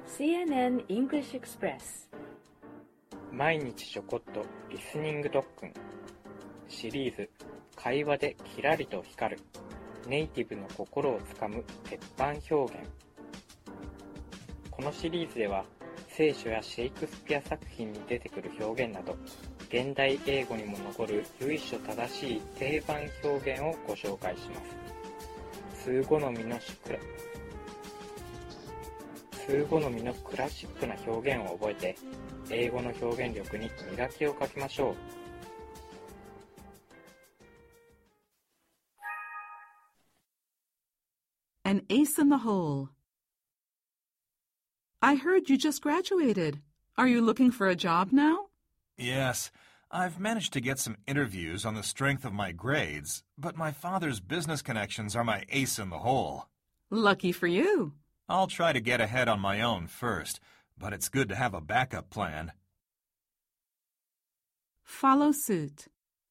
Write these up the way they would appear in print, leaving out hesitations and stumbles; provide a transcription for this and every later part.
CNN English Express 毎日ちょこっとリスニング特訓シリーズ会話でキラリと光るネイティブの心をつかむ鉄板表現。このシリーズでは聖書やシェイクスピア作品に出てくる表現など現代英語にも残る由緒正しい定番表現をご紹介します。通好みのクラシックな表現を覚えて英語の表現力に磨きをかけましょう。 An ace in the hole. I heard you just graduated. Are you looking for a job now? Yes, I've managed to get some interviews on the strength of my grades, but my father's business connections are my ace in the hole. Lucky for you. I'll try to get ahead on my own first, but it's good to have a backup plan. Follow suit.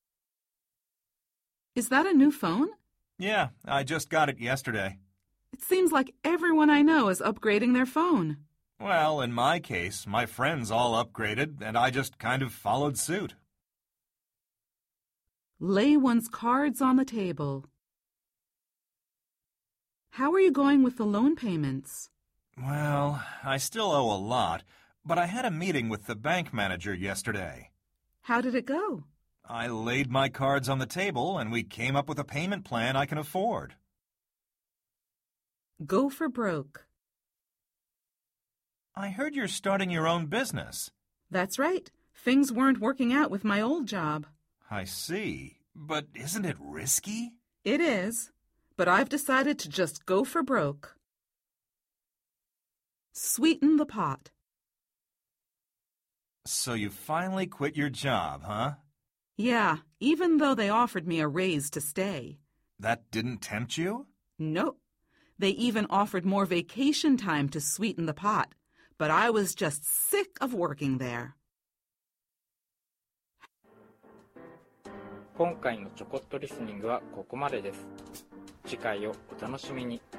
Is that a new phone? Yeah, I just got it yesterday. It seems like everyone I know is upgrading their phone. Well, in my case, my friends all upgraded, and I just kind of followed suit. Lay one's cards on the table. How are you going with the loan payments? Well, I still owe a lot, but I had a meeting with the bank manager yesterday. How did it go? I laid my cards on the table, and we came up with a payment plan I can afford. Go for broke. I heard you're starting your own business. That's right. Things weren't working out with my old job. I see. But isn't it risky? It is. But I've decided to just go for broke. Sweeten the pot. So you finally quit your job, huh? Yeah, even though they offered me a raise to stay. That didn't tempt you? Nope. They even offered more vacation time to sweeten the pot, but I was just sick of working there. 今回のちょこっとリスニングはここまでです。次回をお楽しみに。